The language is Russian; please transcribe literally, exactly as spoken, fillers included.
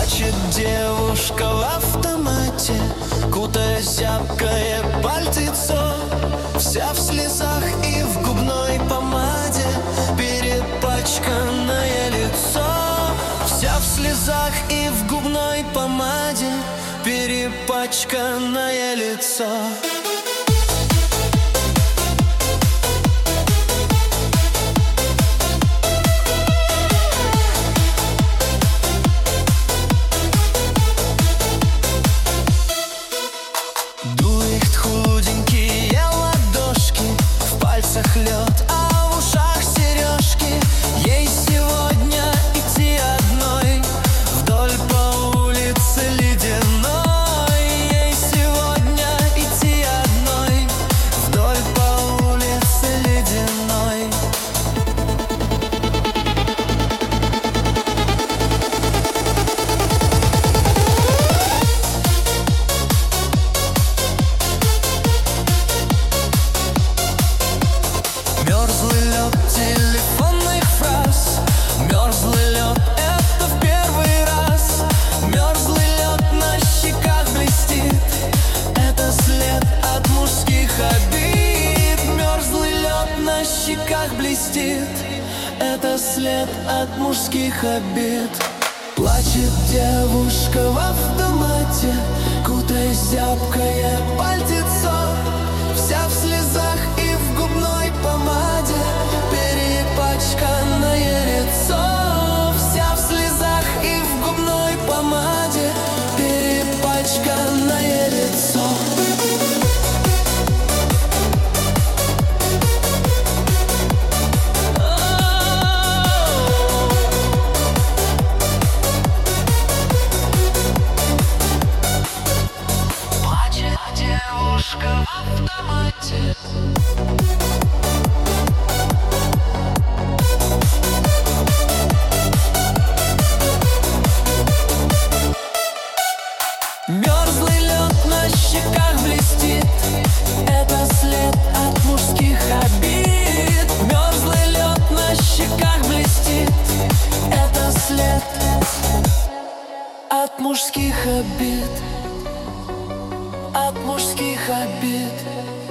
Плачет девушка в автомате, кутая зябкое пальтецо, вся в слезах и в губной помаде, перепачканное лицо. Вся в слезах и в губной помаде, перепачканное лицо. Дует худенькие ладошки, в пальцах лед, а в ушах сережки. Ей сегодня идти одной вдоль по улице ледяной. Ей сегодня идти одной вдоль по улице ледяной. Мерзлый лед телефонных фраз, мерзлый лед — это в первый раз. Мерзлый лед на щеках блестит, это след от мужских обид. Мерзлый лед на щеках блестит, это след от мужских обид. Плачет девушка в автомате, кутая зябкое пальтецо, вся в слезах и в губной помаде, перепачканное лицо. Вся в слезах и в губной помаде, перепачканное лицо. Плачет девушка в автомате. Мерзлый лед на щеках блестит, это след от мужских обид. Мерзлый лед на щеках блестит, это след от мужских обид. От мужских обид.